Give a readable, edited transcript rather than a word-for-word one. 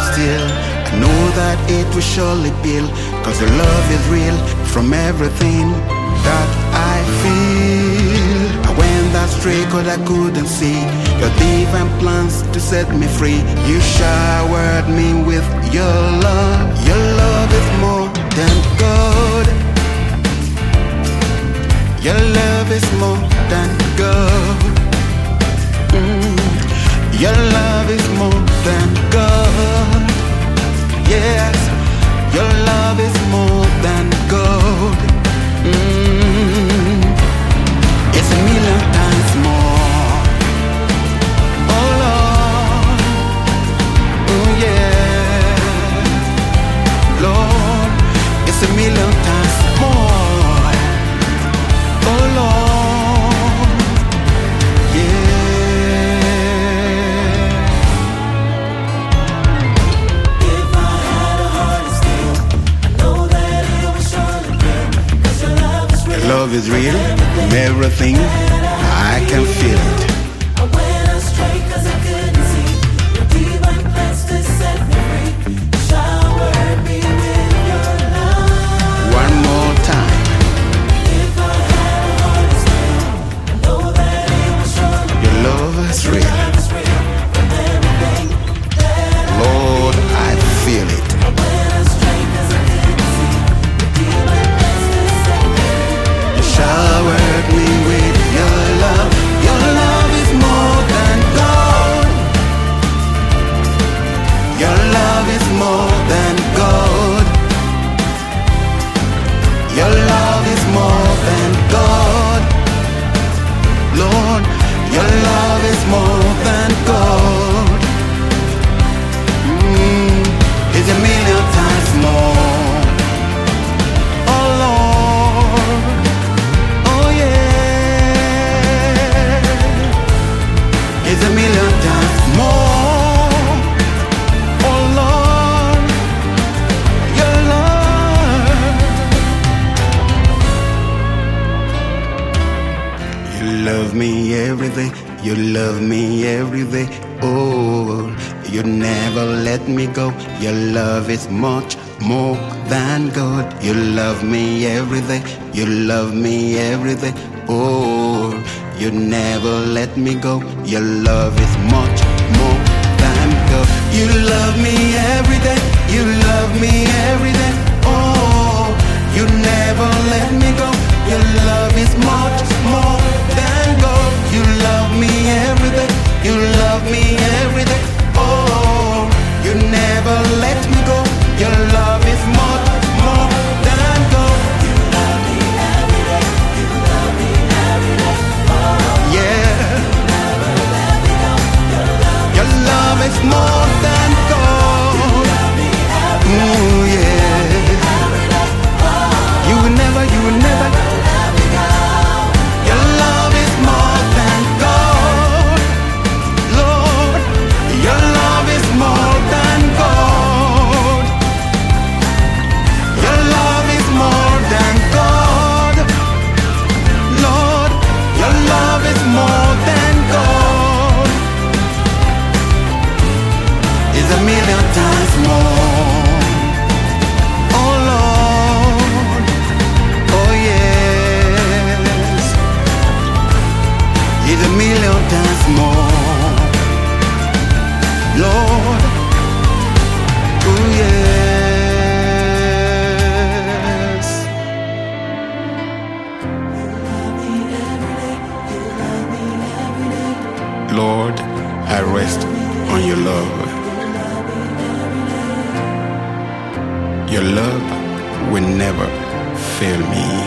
still, I know that it will surely build, 'cause your love is real from everything that I feel. I went astray 'cause I couldn't see your divine plans to set me free. You showered me with your love. Your love is more than gold. Your love is more than gold. Your love is more than gold. Yes, your love is more than gold. It's a million times more. Oh Lord, oh yeah, Lord, it's a million times more. Oh Lord, yeah. If I had a heart of steel, I know that it would surely break, 'cause your love is real. Your love is real from everything. I can feel it. I went astray 'cause I couldn't see your divine plans to set me free. You showered me with your love. One more time. If I had a heart of steel, I know that it would surely Your love is real. love is real from everything that Lord, I feel it. I went astray 'cause I couldn't see your divine plans to set me free. You showered me with your love. Your love is more than gold. Your love is more than gold. Your love is more than gold. Lord, your love is more than gold. It's a million times more. Oh Lord, oh yeah. It's a million times more. Oh Lord, your love. You love me every day. You love me every day. Oh, you never let me go. Your love is much more than good. You love me every day. You love me every day. Oh, you never let me go. Your love is much more than good. You love me every day. You love me every day. Oh, you never let me go. Your love is much more than gold. You love me every day. You love me every day. Oh, you never let me go. Your love is much more than gold. You love me every day. You love me every day. Oh, Yeah, never let me go. your love is more than gold. Love me every Ooh, yeah. every day. Oh, You will never. let me go. Your love is more than gold. Lord, your love is more than gold. Your love is more than gold. Lord, your love is more than gold. It's a million times more. Oh Lord, oh yes. It's a million times more. Lord, oh yes. Lord, I rest on your love. Your love will never fail me.